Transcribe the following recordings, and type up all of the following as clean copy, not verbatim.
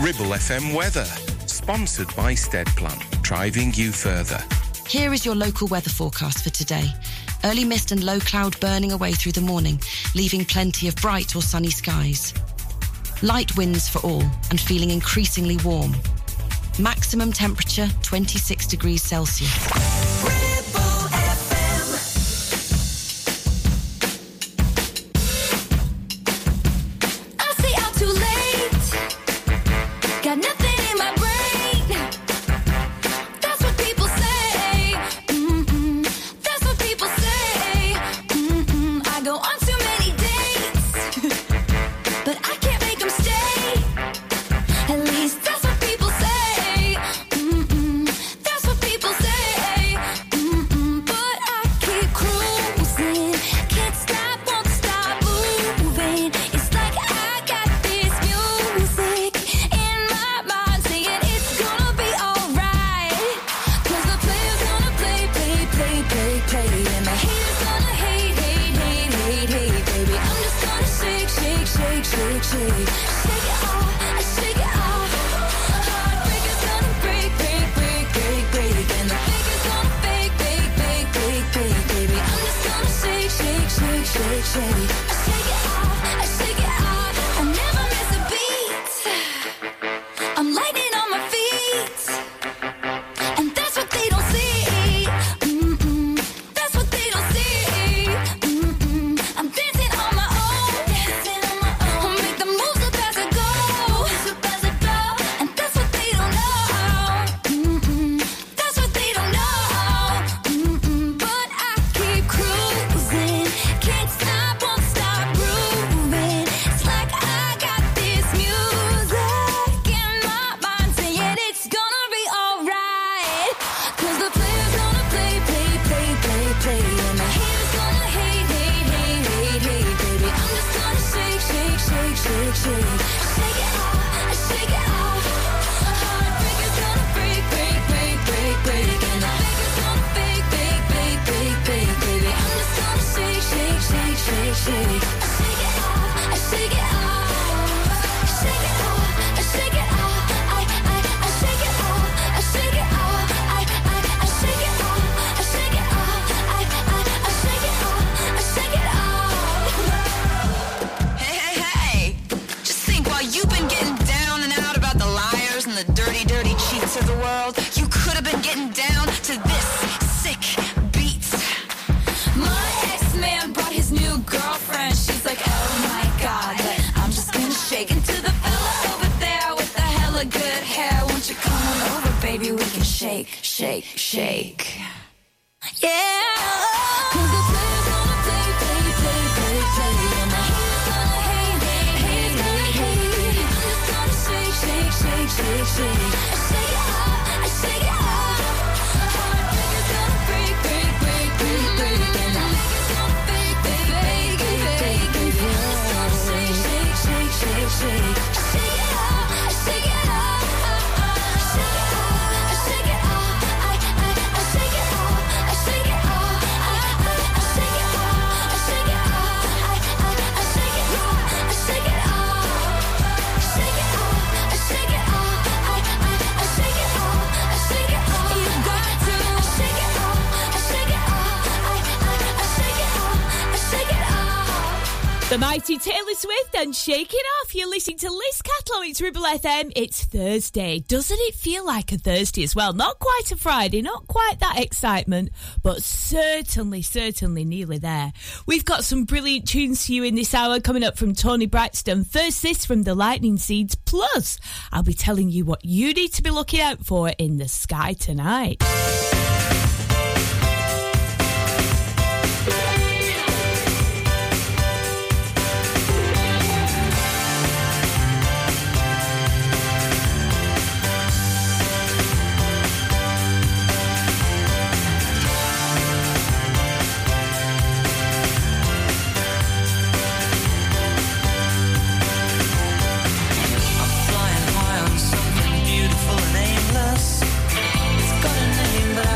Ribble FM weather, sponsored by Steadplan, driving you further. Here is your local weather forecast for today. Early mist and low cloud burning away through the morning, leaving plenty of bright or sunny skies. Light winds for all and feeling increasingly warm. Maximum temperature 26 degrees Celsius. The mighty Taylor Swift and Shake It Off. You're listening to Liz Catlow. It's Ribble FM. It's Thursday. Doesn't it feel like a Thursday as well? Not quite a Friday, not quite that excitement, but certainly nearly there. We've got some brilliant tunes for you in this hour coming up from Tony Braxton. First, this from the Lightning Seeds. Plus, I'll be telling you what you need to be looking out for in the sky tonight. Flying high on something beautiful and aimless. It's got a name, but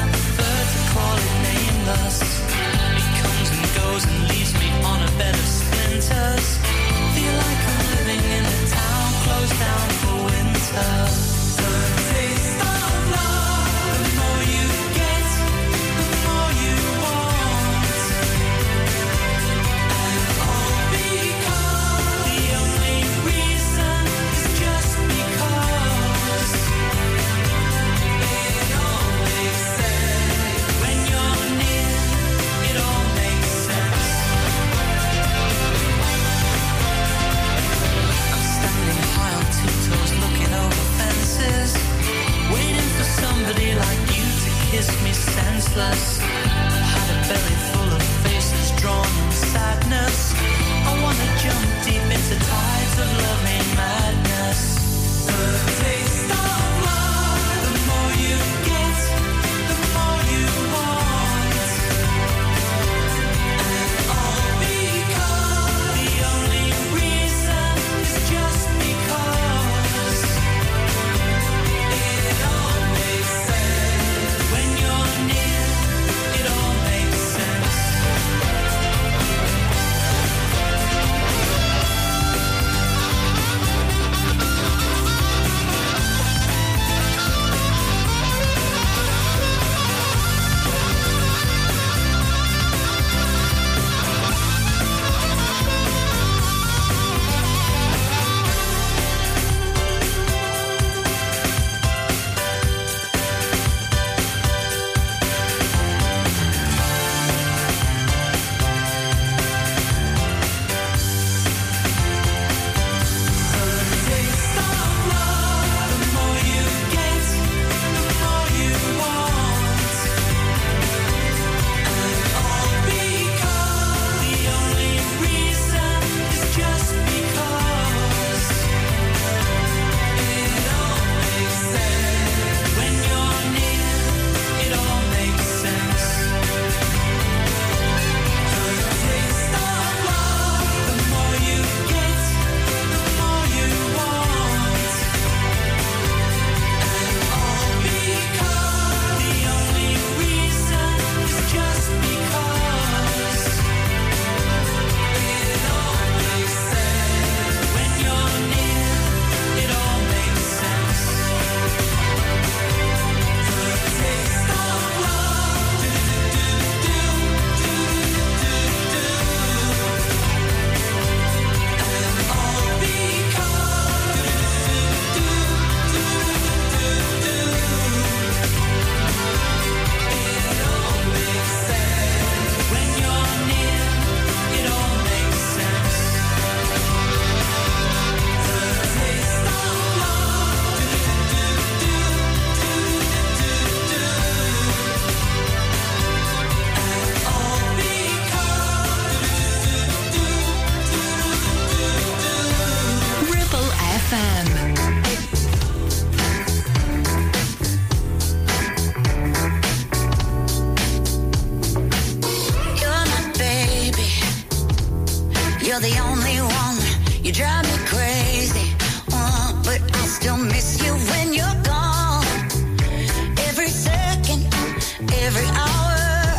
You drive me crazy, but I still miss you when you're gone. Every second, every hour.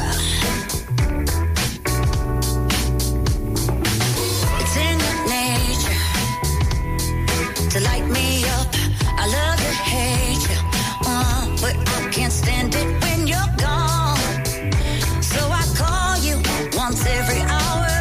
It's in your nature to light me up. I love to hate you, but I can't stand it when you're gone. So I call you once every hour.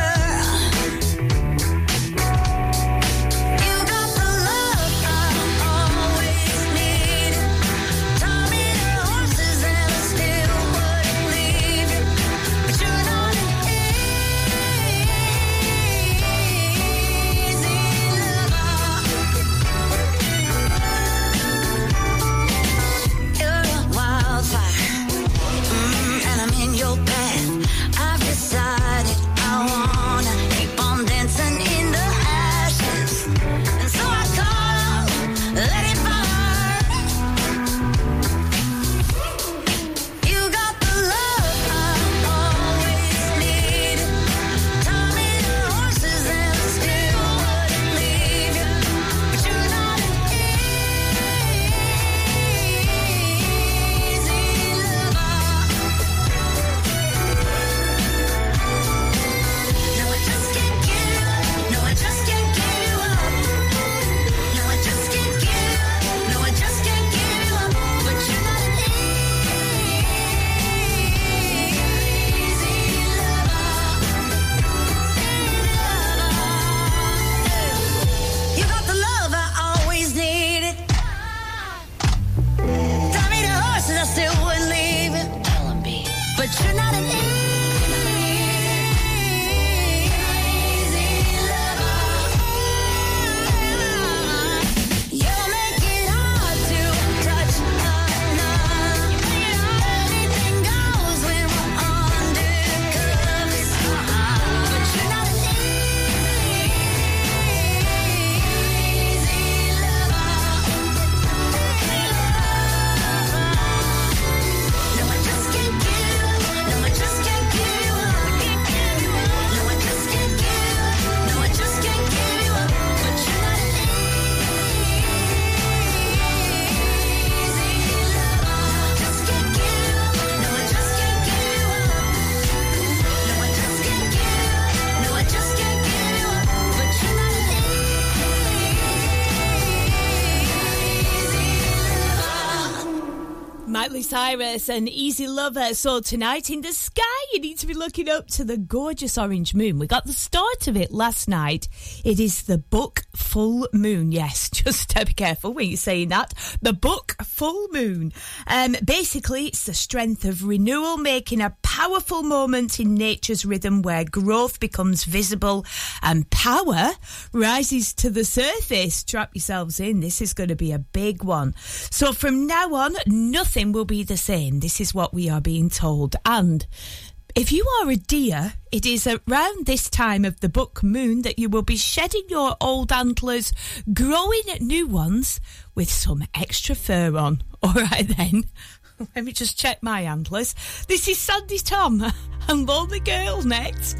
Cyrus and Easy Lover. So tonight in the sky, you need to be looking up to the gorgeous orange moon. We got the start of it last night. It is the book full moon. Yes, just be careful when you're saying that. The book full moon. Basically, it's the strength of renewal, making a powerful moment in nature's rhythm where growth becomes visible and power rises to the surface. Strap yourselves in. This is going to be a big one. So from now on, nothing will be the same. This is what we are being told. And if you are a deer, it is around this time of the book moon that you will be shedding your old antlers, growing new ones with some extra fur on. All right then, let me just check my antlers. This is Sandy Tom and Lonely Girl next.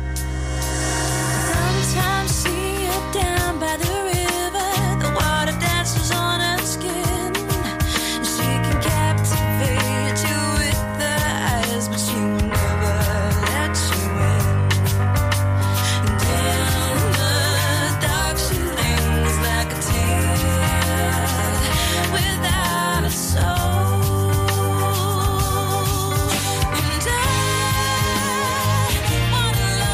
Sometimes see her down by the river, the water dances on her skin. She can captivate you with her eyes, but she will never let you in. Down the dark she lingers like a tear without a soul. And I wanna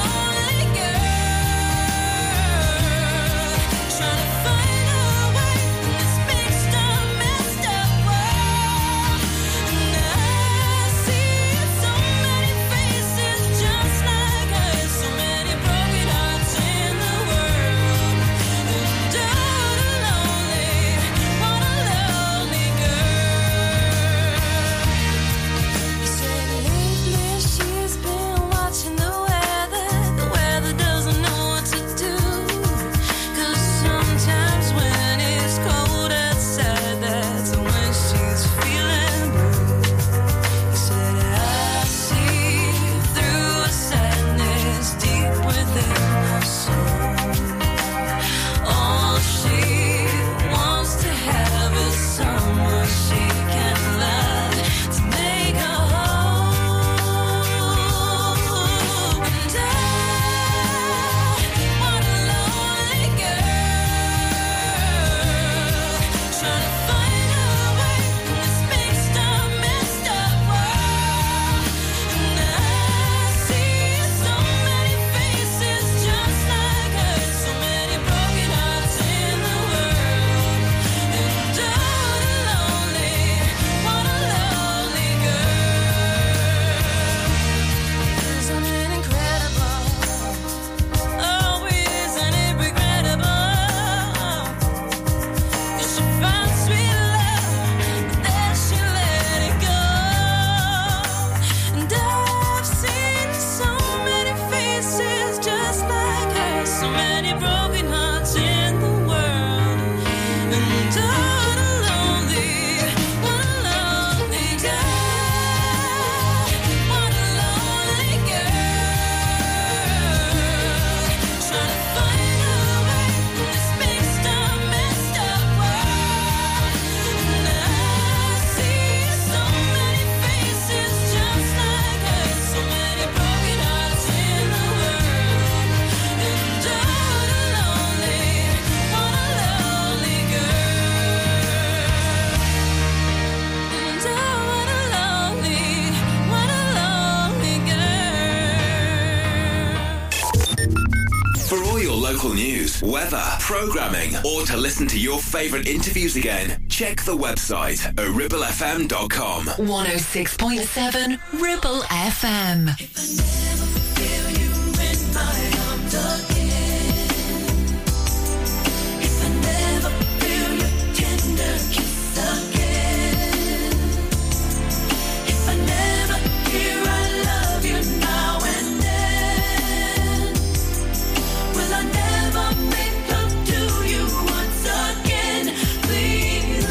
news, weather, programming, or to listen to your favourite interviews again, check the website at ribblefm.com. 106.7 Ribble FM. If I never feel you in my arms again, if I never feel your tender kiss again, if I never hear I love you now and then, will I never make love to you once again? Please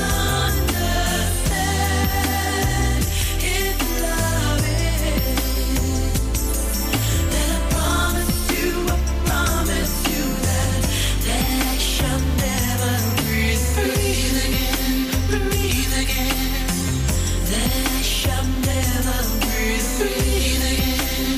understand, if love is, then I promise you that I shall never breathe again, that I shall never breathe again.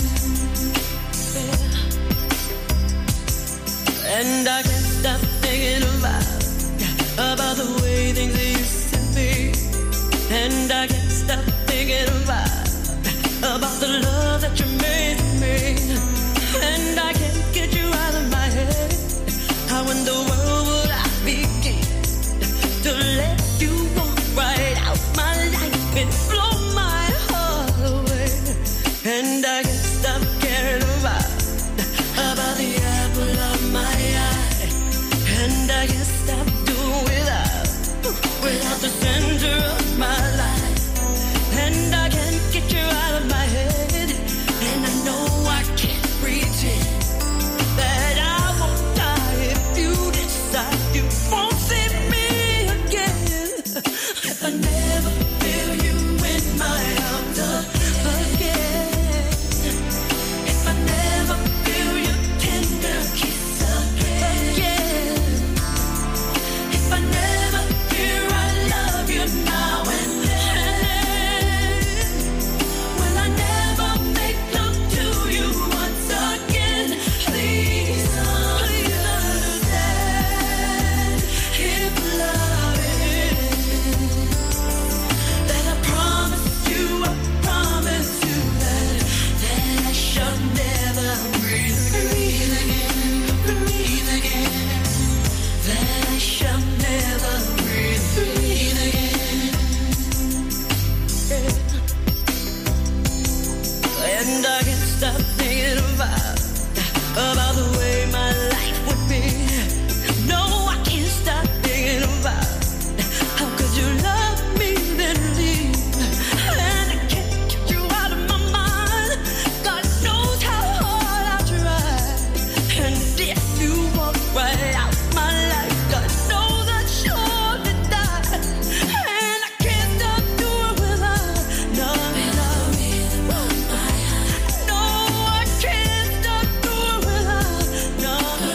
And I can't stop thinking about the way things used to be. And I can't stop thinking about the love that you made me. And I can't get you out of my head. How in the world would I begin to let you walk right out my life and blow my heart away? And I can't stop caring about the apple of my eye. And I can't stop doing without the center of my life. And I can't get you out of my head. And I know I can't pretend that I won't die if you decide you won't see me again. If I never feel you in my arms again, if I never feel your tender kiss again, if I never hear I love you now and then, will I never make love to you once again? Please understand, if love is, then I promise you that I shall never breathe again, that I shall never breathe again. And I can't stop thinking about the way my life would be. No, I can't stop thinking about how could you love me then leave. And I can't get you out of my mind. God knows how hard I try. And if you walk right out my life, God knows I'd surely die. And I can't stop doing without. No, I can't stop doing without. No, and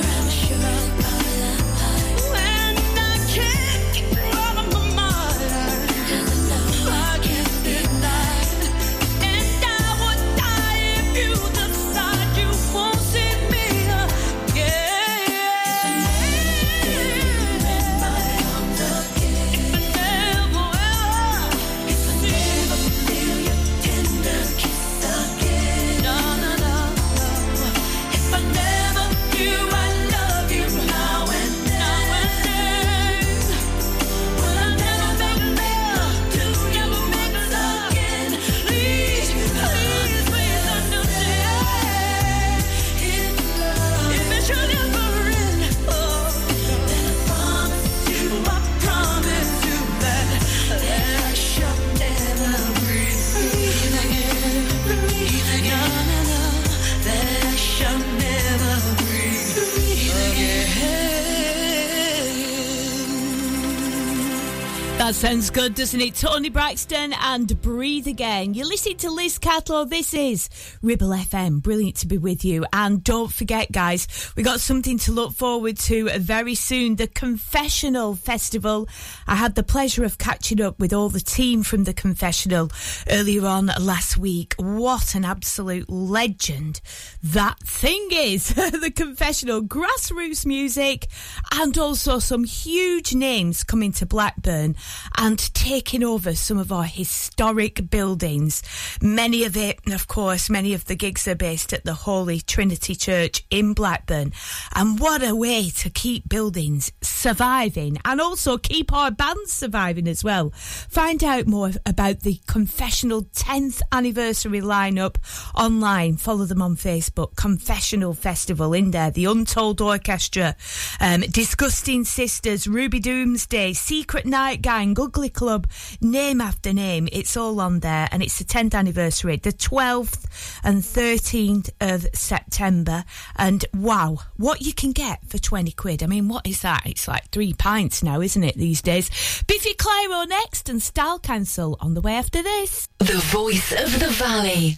I can't get you out of my mind. I can't deny it. And I would die if you decide you won't see me again. If I never feel your tender kiss again, no. If I never hear I love you now and then, will I never make love to you once again? Please understand, if it should ever end, then I promise you that I shall never breathe again. No, that I shall never breathe again. That sounds good, doesn't it? Tony Braxton and Breathe Again. You're listening to Liz Catlow. This is Ribble FM. Brilliant to be with you. And don't forget, guys, we got something to look forward to very soon. The Confessional Festival. I had the pleasure of catching up with all the team from the Confessional earlier on last week. What an absolute legend that thing is. The Confessional. Grassroots music and also some huge names coming to Blackburn. and taking over some of our historic buildings. Many of the gigs are based at the Holy Trinity Church in Blackburn. And what a way to keep buildings surviving and also keep our bands surviving as well. Find out more about the Confessional 10th anniversary lineup online. Follow them on Facebook. Confessional Festival in there. The Untold Orchestra, Disgusting Sisters, Ruby Doomsday, Secret Night Gang, Ugly Club, name after name. It's all on there, and it's the 10th anniversary, the 12th and 13th of September. And wow, what you can get for 20 quid. I mean, what is that? It's like 3 pints now, isn't it, these days? Biffy Clyro next and Style Council on the way after this. The voice of the valley,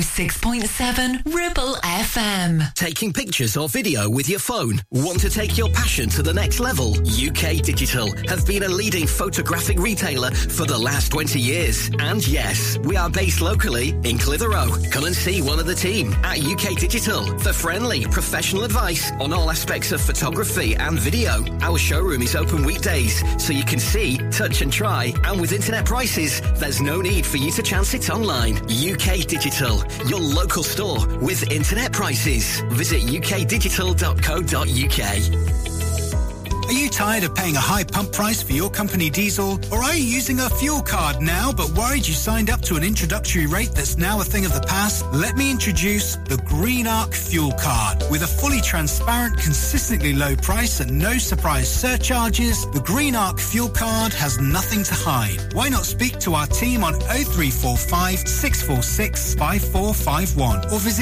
106.7 Ribble FM. Taking pictures or video with your phone? Want to take your passion to the next level? UK Digital have been a leading photographic retailer for the last 20 years. And yes, we are based locally in Clitheroe. Come and see one of the team at UK Digital for friendly, professional advice on all aspects of photography and video. Our showroom is open weekdays, so you can see, touch and try. And with internet prices, there's no need for you to chance it online. UK Digital, your local store with internet prices. Visit ukdigital.co.uk. Are you tired of paying a high pump price for your company diesel? Or are you using a fuel card now but worried you signed up to an introductory rate that's now a thing of the past? Let me introduce the Green Arc Fuel Card. With a fully transparent, consistently low price and no surprise surcharges, the Green Arc Fuel Card has nothing to hide. Why not speak to our team on 0345 646 5451 or visit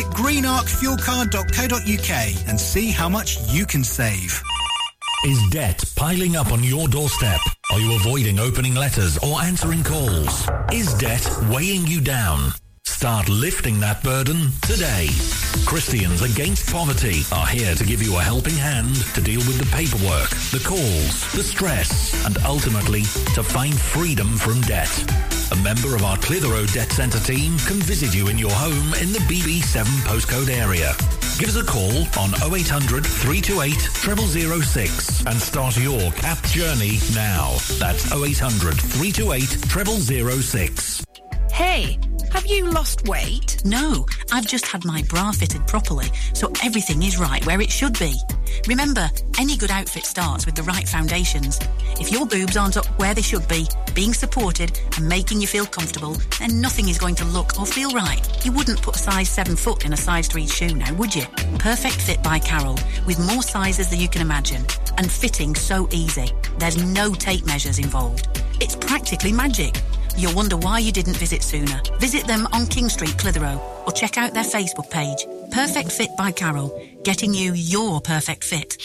greenarcfuelcard.co.uk and see how much you can save. Is debt piling up on your doorstep? Are you avoiding opening letters or answering calls? Is debt weighing you down? Start lifting that burden today. Christians Against Poverty are here to give you a helping hand to deal with the paperwork, the calls, the stress, and ultimately to find freedom from debt. A member of our Clitheroe Debt Centre team can visit you in your home in the BB7 postcode area. Give us a call on 0800 328 0006 and start your CAP journey now. That's 0800 328 0006. Hey, have you lost weight? No, I've just had my bra fitted properly, so everything is right where it should be. Remember, any good outfit starts with the right foundations. If your boobs aren't up where they should be, being supported and making you feel comfortable, then nothing is going to look or feel right. You wouldn't put a size 7 foot in a size 3 shoe now, would you? Perfect Fit by Carol, with more sizes than you can imagine, and fitting so easy. There's no tape measures involved. It's practically magic. You'll wonder why you didn't visit sooner. Visit them on King Street, Clitheroe, or check out their Facebook page. Perfect Fit by Carol, getting you your perfect fit.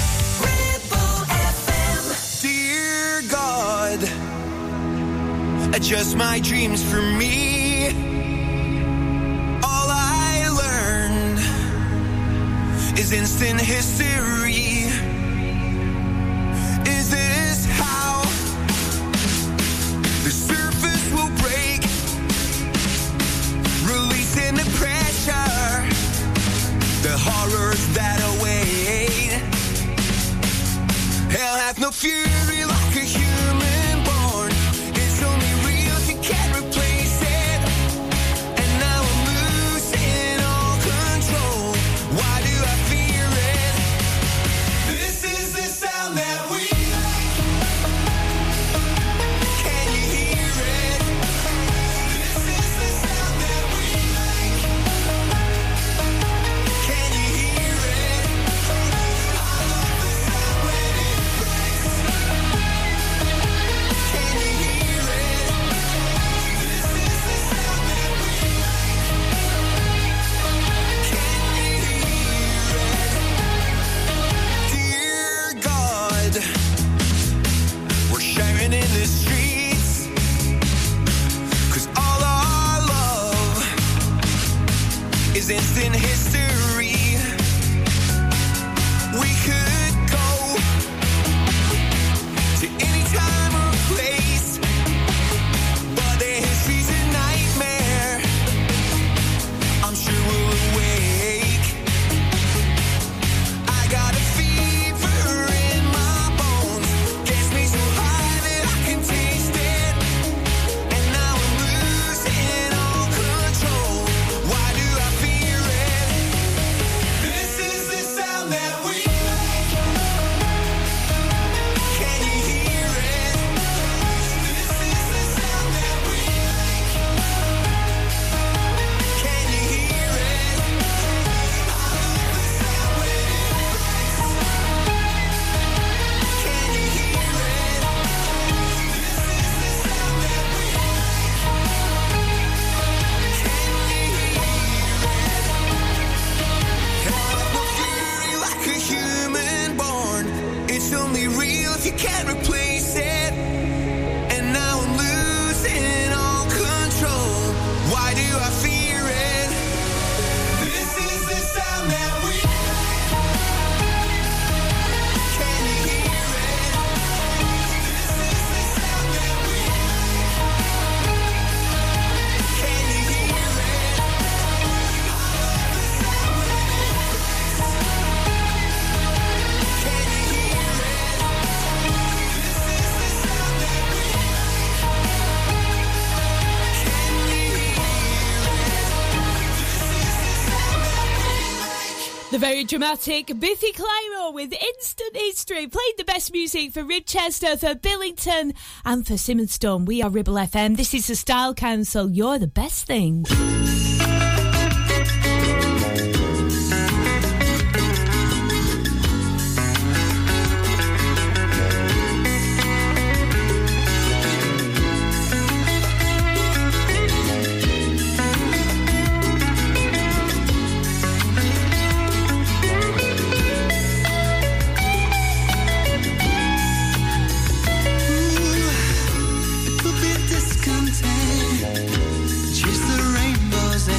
Dear God, adjust my dreams for me. All I learned is instant history. Is this how the surface will break, releasing the pressure, the horrors that await? Hell hath no fury like a human born. It's only real if you can't replace it. And now I'm losing all control. Why do I fear it? This is the sound that we make. Can you hear it? This is the sound that we make. Can you hear it? I love the sound when it breaks. you can't replace it. And now I'm losing all control. Why do I fear it? This is the sound that we can you hear it? This is the sound that we can you hear it? I love the sound when it breaks. Can you hear it? This is the sound that we can you hear it? The very dramatic Biffy Clyro with Instant History played the best music for Ribchester, for Billington and for Simonstone. We are Ribble FM. This is the Style Council. You're the best thing. Little bit discontent. Chase the rainbows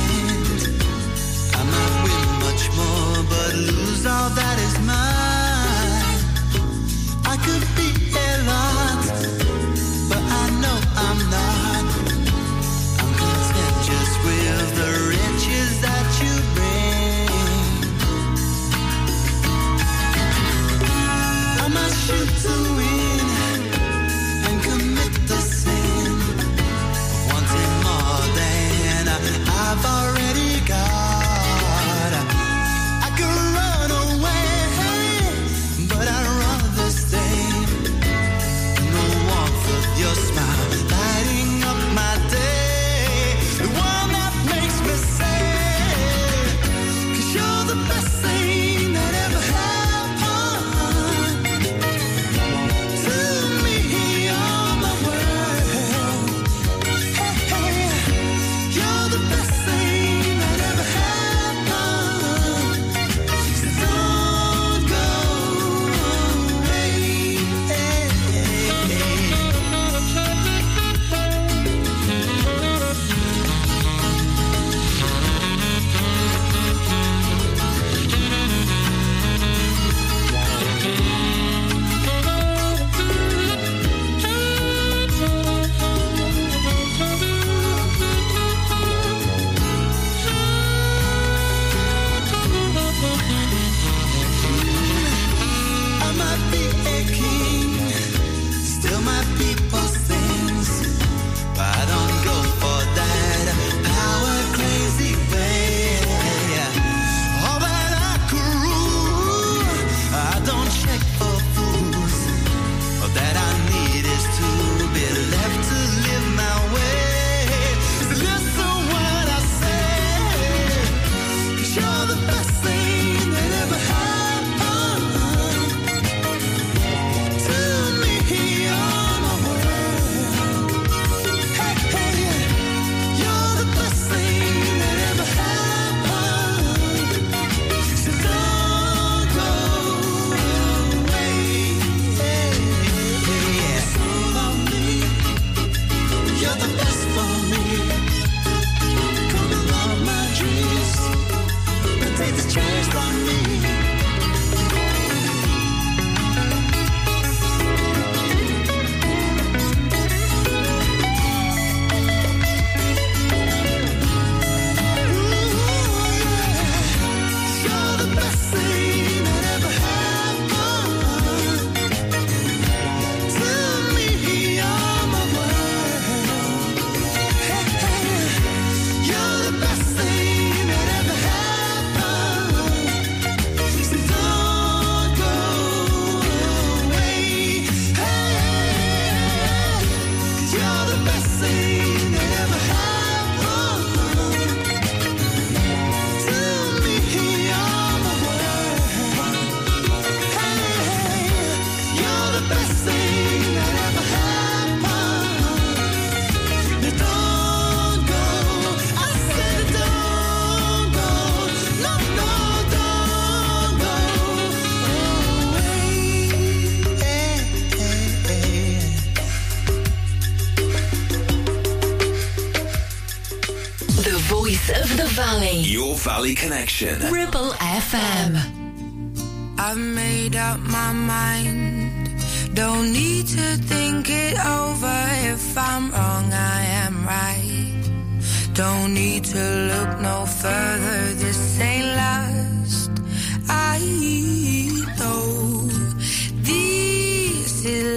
Valley. Your Valley Connection. Ribble FM. I've made up my mind. Don't need to think it over. If I'm wrong, I am right. Don't need to look no further. This ain't last. I know this is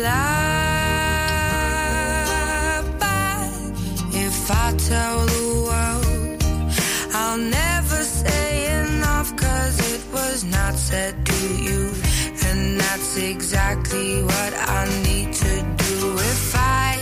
life. But if I tell the world, I'll never say enough, 'cause it was not said to you. And that's exactly what I need to do if I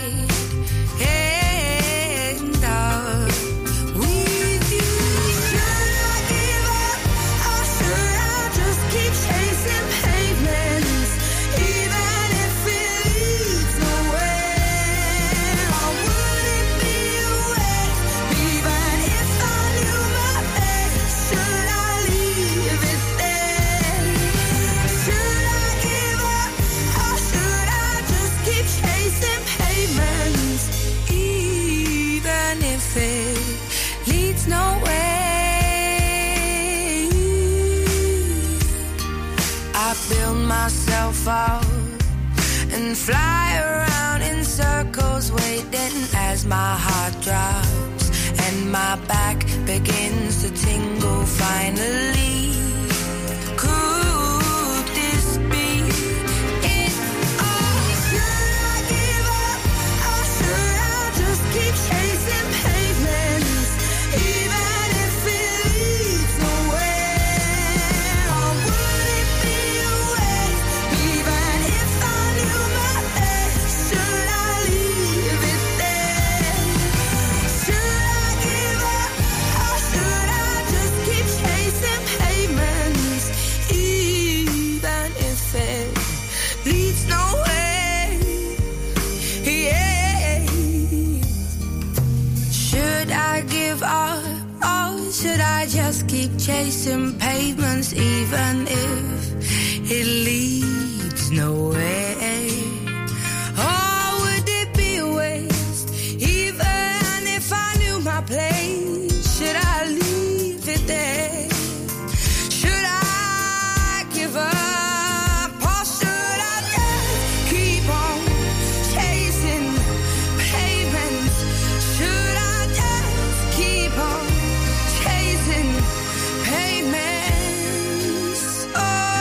end up with you. Should I give up, or should I just keep chasing pavements, even if it leads nowhere? Or would it be a waste, even if I knew my best? Should I leave it there? Should I give up, or should I just keep chasing pavements, even if it leads nowhere? I build myself up and fly around in circles, waiting as my heart drops and my back begins to tingle. Finally, could this be it? Or should I give up, or should I just keep chasing pavements, even if it leads nowhere? Or would it be a waste, even if I knew my best? Should I leave it there? Should I give up, or should I just keep chasing pavements, even if it leads nowhere? Yeah. Should I give up, or should I just keep chasing pavements, even if it leads nowhere? Or would it be a waste, even if I knew my place? Should I leave it there? Should I give up, or should I just keep on chasing pavements? Should I just keep on chasing pavements? Oh,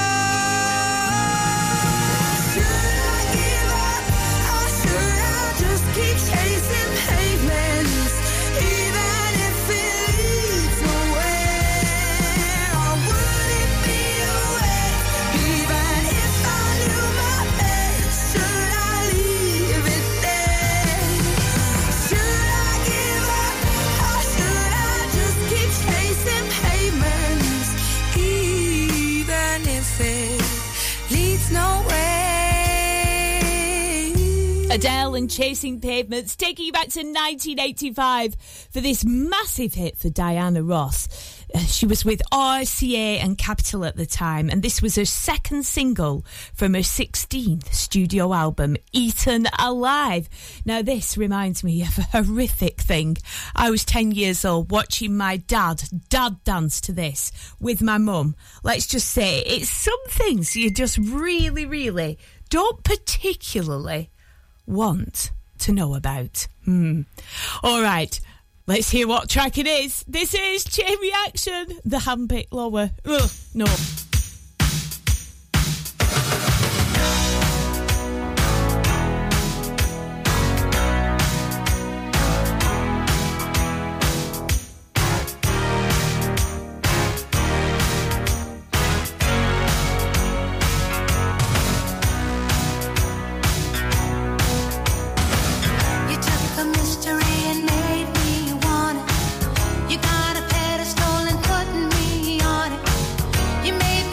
should I give up, or should I just keep chasing pavements, even if it leads nowhere? Or would it be a waste, even if I knew my best? Should I leave it there? Should I give up, or should I just keep chasing pavements, even if it leads nowhere? Adele and Chasing Pavements, taking you back to 1985 for this massive hit for Diana Ross. She was with RCA and Capitol at the time, and this was her second single from her 16th studio album, Eaten Alive. Now, this reminds me of a horrific thing. I was 10 years old watching my dad dance to this with my mum. Let's just say it's some things you just really, really don't particularly want to know about. All right, let's hear what track it is. This is Chain Reaction, the handpick lower. Ugh, no. You took a mystery and made me want it. You got a pedestal and put me on it. You made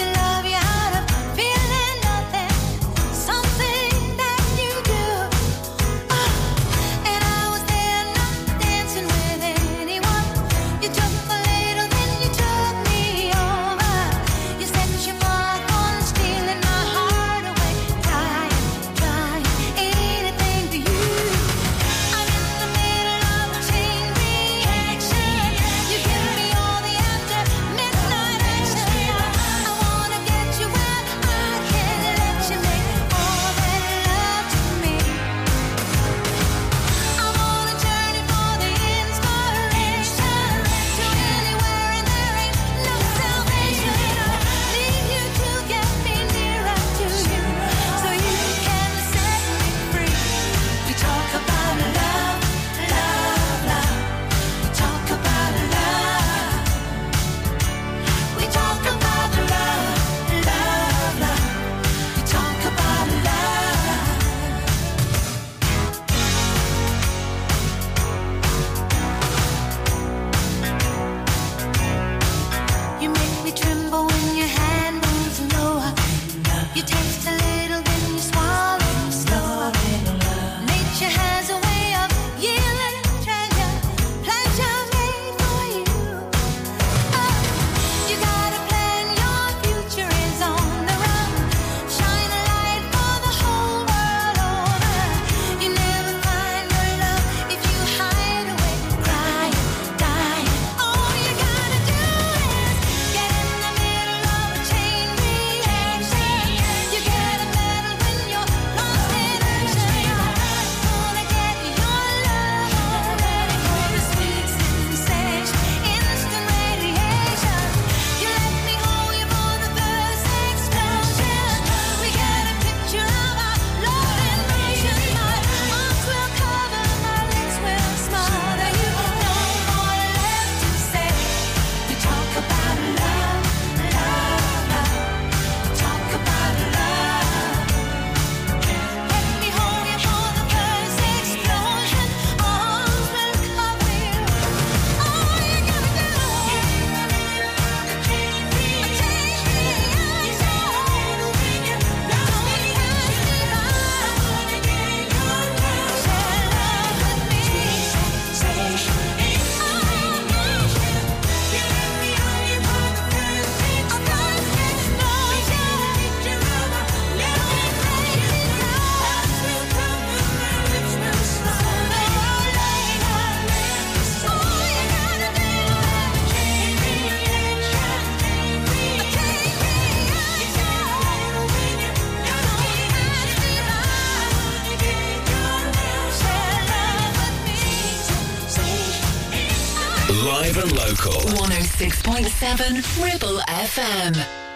Live and local. 106.7 Ribble FM.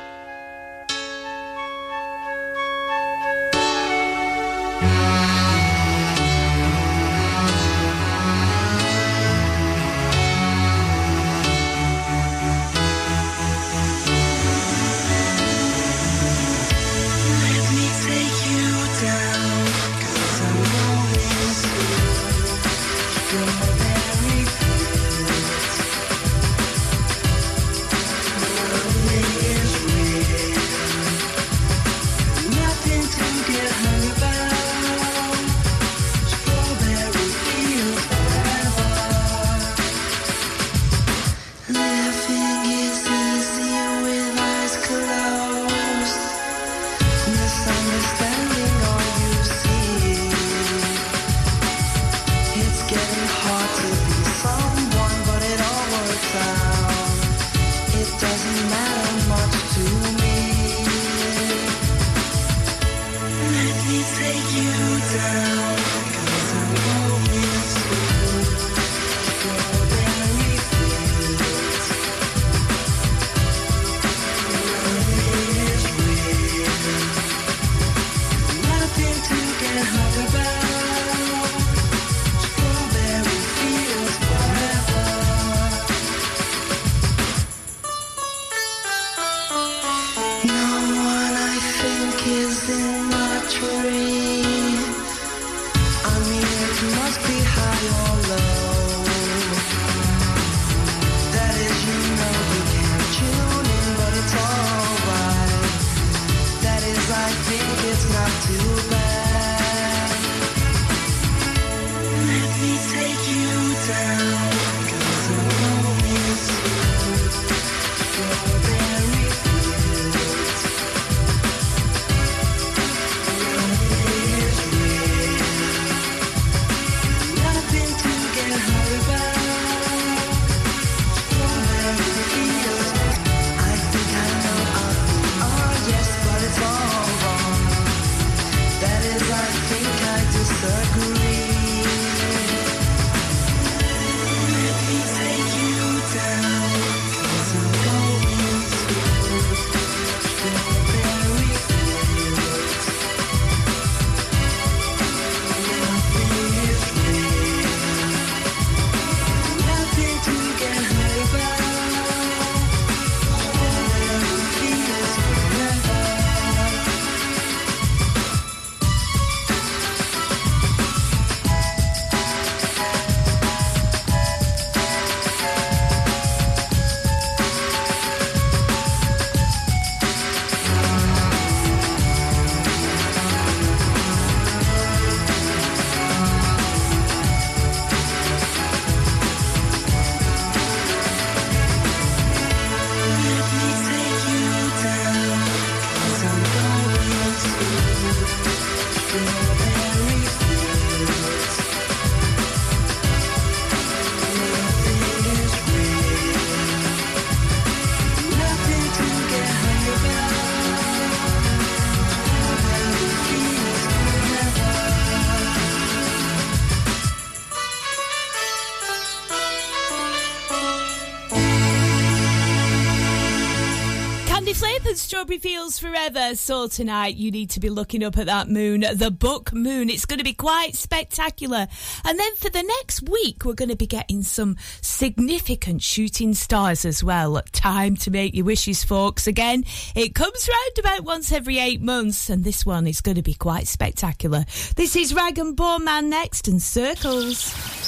Strawberry Fields Forever. So tonight you need to be looking up at that moon, the Buck Moon. It's going to be quite spectacular. And then for the next week, we're going to be getting some significant shooting stars as well. Time to make your wishes, folks. Again, it comes round about once every 8 months, and this one is going to be quite spectacular. This is Rag and Bone Man next, and Circles.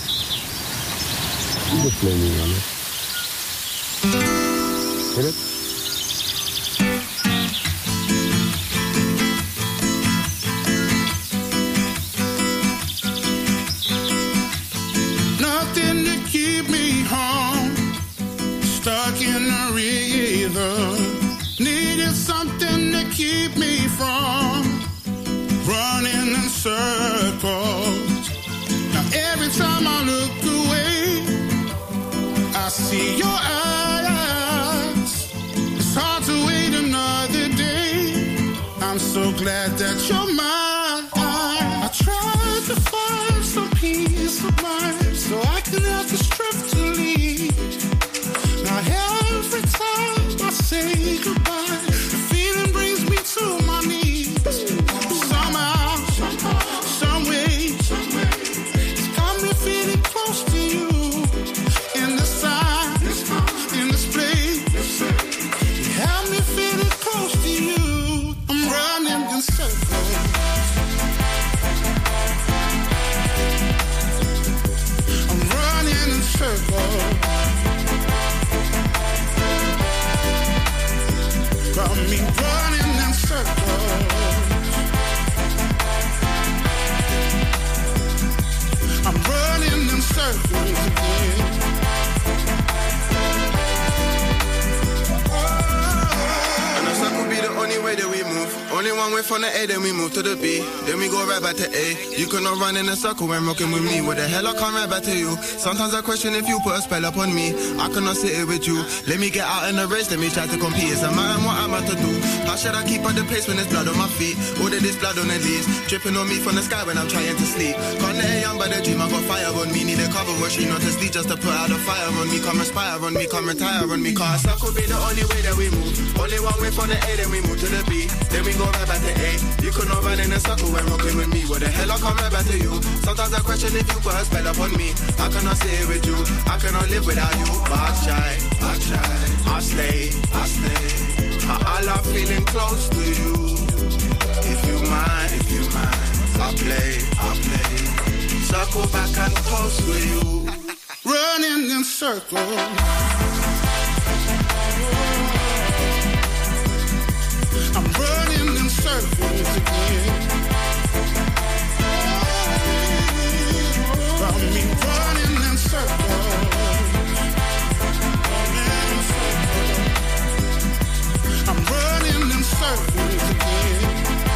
Just blame me on it. Hit it. Stuck in a river, needed something to keep me from running in circles. Now every time I look away, I see your eyes. It's hard to wait another day. I'm so glad that you're mine. I tried to find some peace of mind so I can have the strength to leave. one way from the A, then we move to the B. Then we go right back to A. You cannot run in a circle when rocking with me. What the hell, I come right back to you. Sometimes I question if you put a spell upon me. I cannot sit here with you. Let me get out in the race, let me try to compete. It's a matter what I'm about to do. How should I keep on the pace when there's blood on my feet? All of this blood on the leaves, dripping on me from the sky when I'm trying to sleep. Can't let a young by the dream, I got fire on me. Need a cover machine, not to sleep, just to put out the fire on me. Come respire on me, come retire on me. Cause a circle be the only way that we move. Only one way from the A, then we move to the B. Then we go right back to A. You could not run in a circle when rocking with me. What the hell, I come right back to you. Sometimes I question if you put a spell upon me. I cannot sit here with you, I cannot live without you. But I try, I stay. I love feeling close to you. If you mind, I play. Circle back and close with you. Running in circles. I'm running in circles again. Got me running in circles. I'm running in circles again.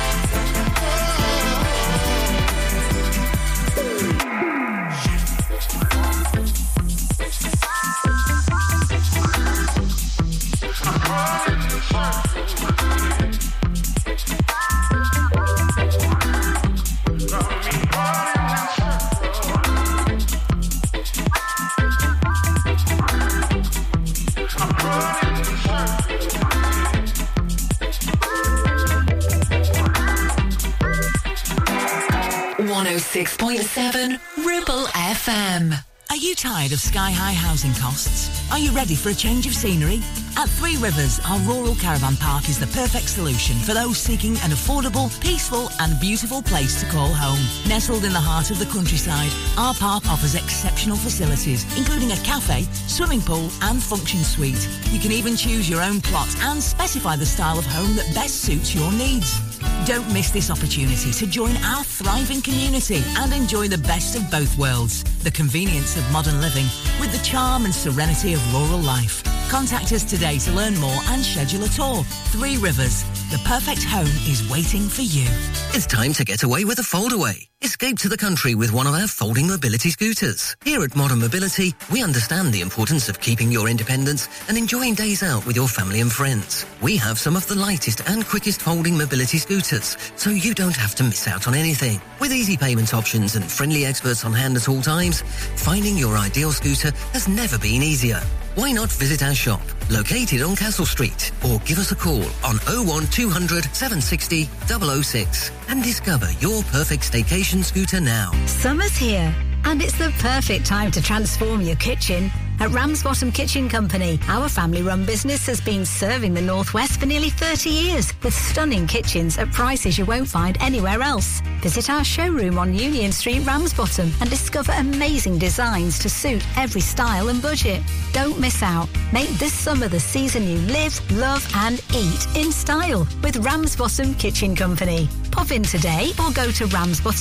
Ribble FM. Are you tired of sky-high housing costs? Are you ready for a change of scenery? At Three Rivers, our rural caravan park is the perfect solution for those seeking an affordable, peaceful and beautiful place to call home. Nestled in the heart of the countryside, our park offers exceptional facilities, including a cafe, swimming pool and function suite. You can even choose your own plot and specify the style of home that best suits your needs. Don't miss this opportunity to join our thriving community and enjoy the best of both worlds, the convenience of modern living with the charm and serenity of rural life. Contact us today to learn more and schedule a tour. Three Rivers, the perfect home is waiting for you. It's time to get away with a foldaway. Escape to the country with one of our folding mobility scooters. Here at Modern Mobility, we understand the importance of keeping your independence and enjoying days out with your family and friends. We have some of the lightest and quickest folding mobility scooters, so you don't have to miss out on anything. With easy payment options and friendly experts on hand at all times, finding your ideal scooter has never been easier. Why not visit our shop, located on Castle Street, or give us a call on 01200 760 006 and discover your perfect staycation scooter now. Summer's here, and it's the perfect time to transform your kitchen. At Ramsbottom Kitchen Company, our family-run business has been serving the Northwest for nearly 30 years with stunning kitchens at prices you won't find anywhere else. Visit our showroom on Union Street, Ramsbottom, and discover amazing designs to suit every style and budget. Don't miss out. Make this summer the season you live, love and eat in style with Ramsbottom Kitchen Company. Pop in today or go to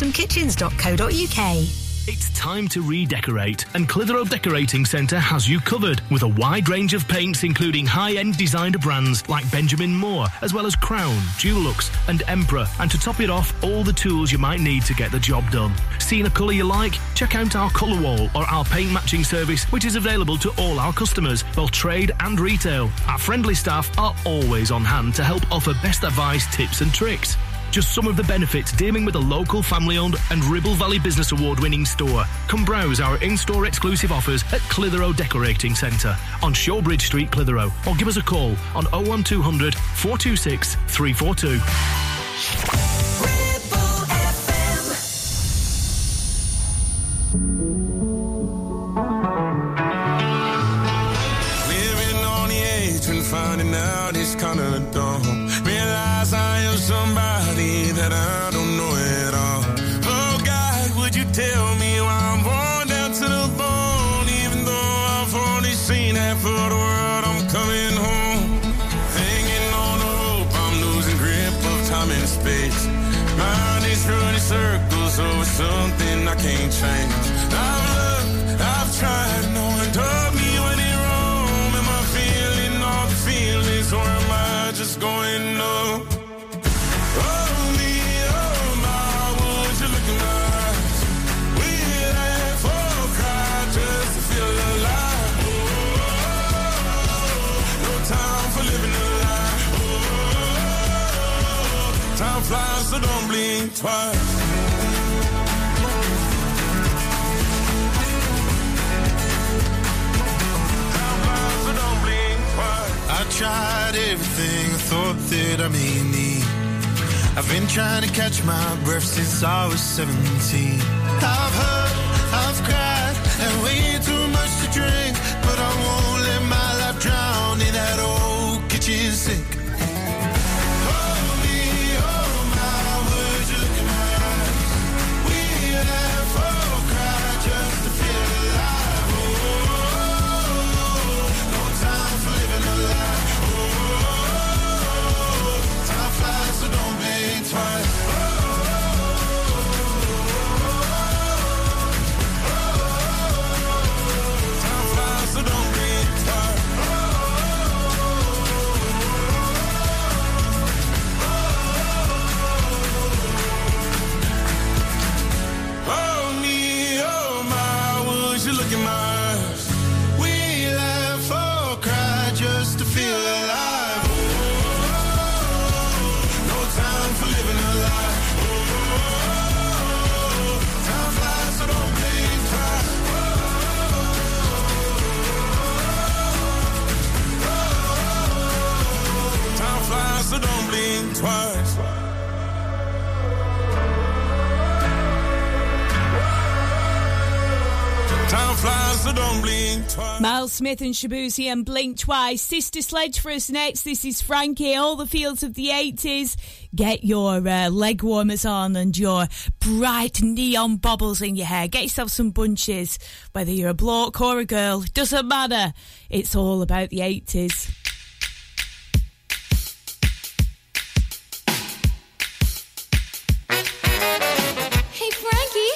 ramsbottomkitchens.co.uk. It's time to redecorate, and Clitheroe Decorating Centre has you covered with a wide range of paints including high-end designer brands like Benjamin Moore, as well as Crown, Dulux and Emperor, and to top it off, all the tools you might need to get the job done. Seeing a colour you like? Check out our colour wall or our paint matching service, which is available to all our customers, both trade and retail. Our friendly staff are always on hand to help offer best advice, tips and tricks. Just some of the benefits dealing with a local family-owned and Ribble Valley Business Award-winning store. Come browse our in-store exclusive offers at Clitheroe Decorating Centre on Shawbridge Street, Clitheroe, or give us a call on 01200 426 342. Living on the edge and finding out it's kind of dumb. Realize I am somebody that I don't know at all. Oh God, would you tell me why I'm worn down to the bone? Even though I've only seen half of the world, I'm coming home. Hanging on a rope, I'm losing grip of time and space. Mind is running circles over something I can't change. I've looked, I've tried, no one told me when it wrong. Am I feeling all the feelings, or am I just going numb? Oh, blink twice. I tried everything I thought that I may need. I've been trying to catch my breath since I was 17. I've hurt, I've cried, and way too much to drink, but I won't let my life drown in that old kitchen sink. Hold me, hold my words, you look in my eyes. We laugh or cry just to feel alive. No time for living a lie. Time flies, so don't blink twice. Time flies, so don't blink twice. Hold me, oh my, would you look in my eyes? We laugh or cry just to feel alive. No time for living a lie. Time flies, so don't blink twice. Time flies, so don't blink twice. Time flies, so don't blink twice. Miles Smith and Shabuzi and Blink Twice. Sister Sledge for us next. This is Frankie. All the fields of the 80s. Get your leg warmers on and your bright neon baubles in your hair. Get yourself some bunches. Whether you're a bloke or a girl, doesn't matter. It's all about the 80s. Hey, Frankie.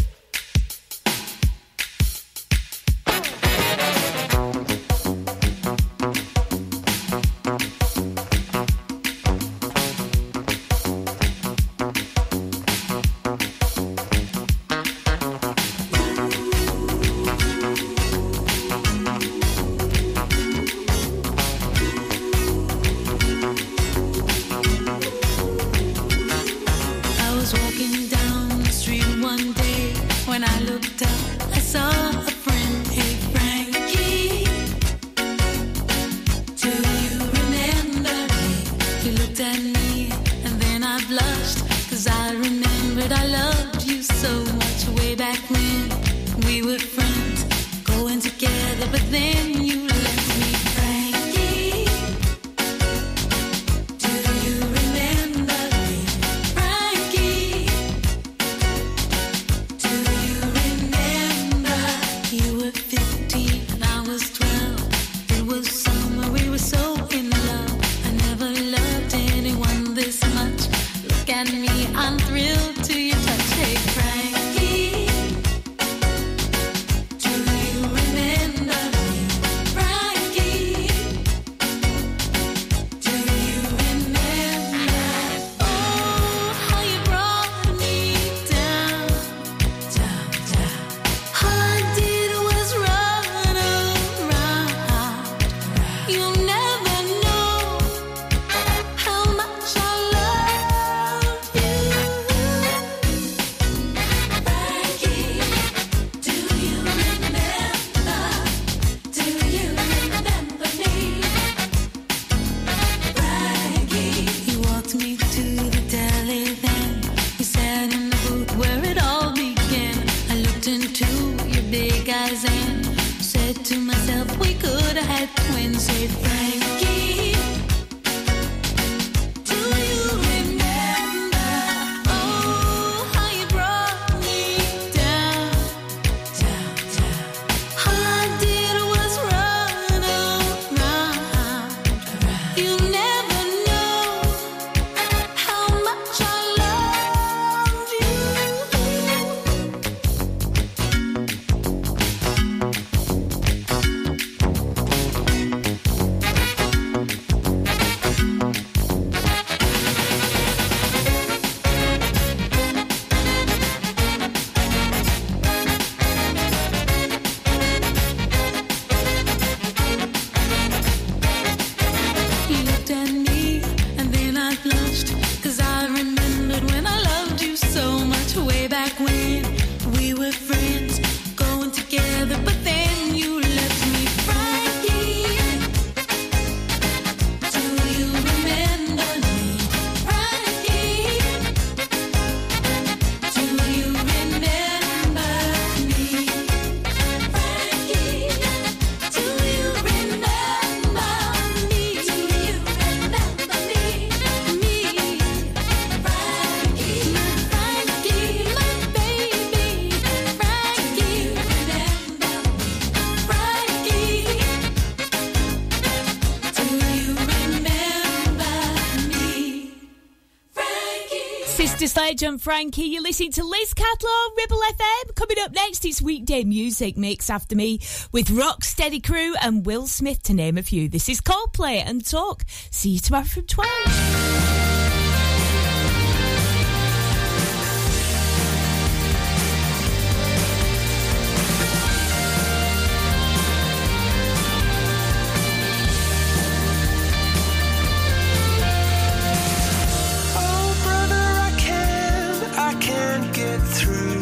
I was walking down the street one day. When I looked up, I saw a friend. Hey, Frankie, do you remember me? You looked at me and then I blushed, 'cause I remembered I loved you so much way back when we were friends, going together, but then you left me. Frankie, do you remember me? Frankie, do you remember? You were 15 and I was 12. It was summer, we were so in love. I never loved anyone this much. Look at me, I'm thrilled to your touch. Hey, Frankie, do you remember me? Frankie, do you remember? Oh, how you brought me down, down, down. All I did was run around. You'll never know how much I love you. Frankie, do you remember? Do you remember me? Frankie, you walked me to the deli then. We sat in the booth where it all began. I looked into your big eyes and said to myself, we could have had twins. Say, Frankie, do you remember? Oh, how you brought me down, down, down. All I did was run around. You'll never know how much I love you. Edge and Frankie. You're listening to Liz Catlow, Ribble FM. Coming up next, it's Weekday Music Mix After Me with Rock Steady Crew and Will Smith, to name a few. This is Coldplay and Talk. See you tomorrow from 12. Oh, brother, I can't get through.